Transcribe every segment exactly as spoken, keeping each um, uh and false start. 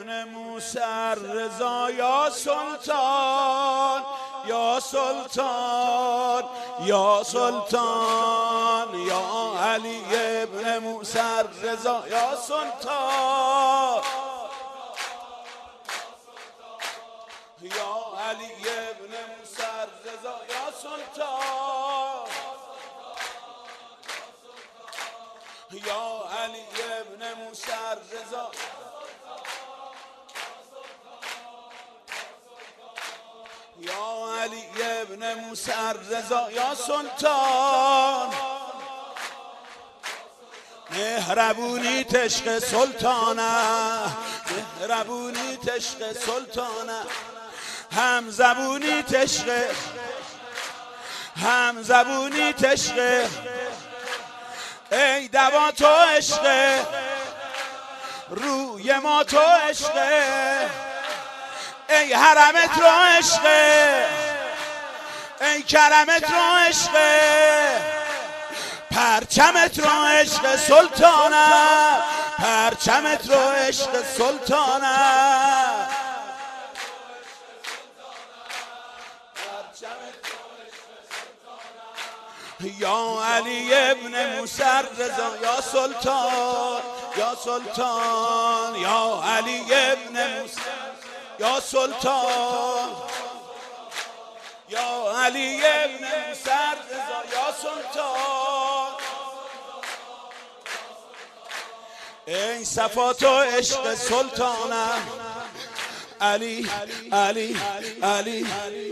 ابن موسی رضا یا سلطان یا سلطان یا سلطان یا علی ابن موسی رضا یا سلطان یا علی ابن موسی رضا یا سلطان یا علی ابن موسی رضا یا علی ابن موسی رضا یا سلطان مهربونی عشق سلطانه مهربونی عشق سلطانه هم زبونی عشق هم زبونی عشق ای دوا تو عشق روی ما تو عشق ای حرمت رو عشق ای کرمت رو عشق پرچمت رو عشق سلطانه پرچمت رو عشق سلطانه یا علی ابن موسی رضا یا سلطان یا سلطان یا علی ابن موسی یا سلطان یا علی ابن موسی رضا یا سلطان ای صفات و عشق سلطانه علی علی علی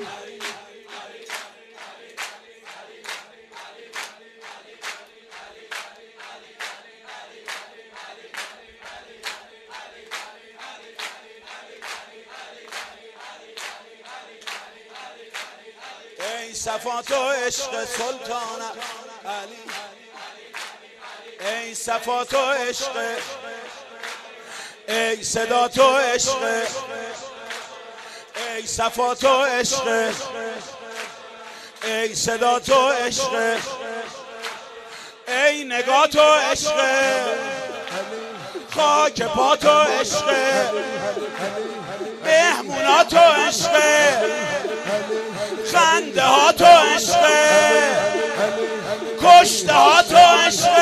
ای صفات و عشق سلطانه علی ای صفات و عشق ای صدا تو عشق ای صفات و عشق ای صدا تو عشق ای نگاه تو عشق خاک پا تو عشق مهمونا تو عشق خنده ها تو عشق کشته ها تو عشق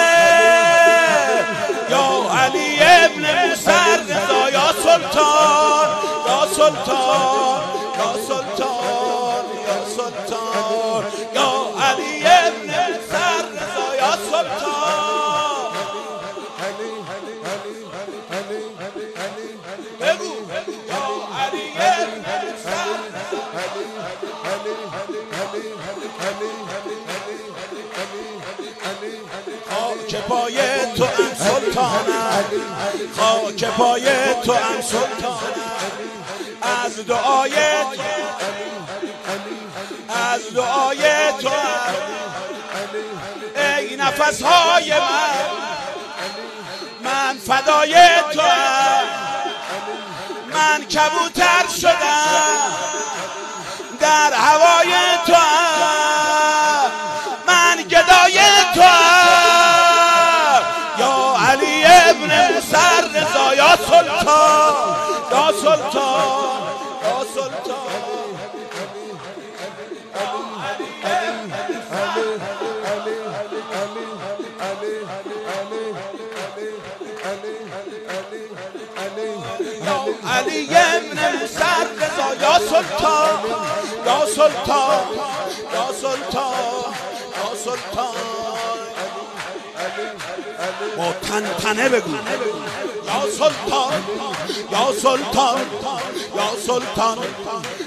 یا علی ابن موسی رضا یا سلطان یا سلطان یا سلطان یا سلطان یا علی ابن موسی رضا یا سلطان بگو یا علی ابن خاک پای تو ام سلطانه خاک پای تو ام سلطانه از دعای تو از دعای تو ای نفس های من من فدای تو من کبوتر شدم در هوای تو من گدای تو یا علی ابن موسی رضا یا سلطان یا سلطان یا سلطان علی ابن موسی رضا یا سلطان یا سلطان یا سلطان یا سلطان با تن تنه بگو یا سلطان یا سلطان یا سلطان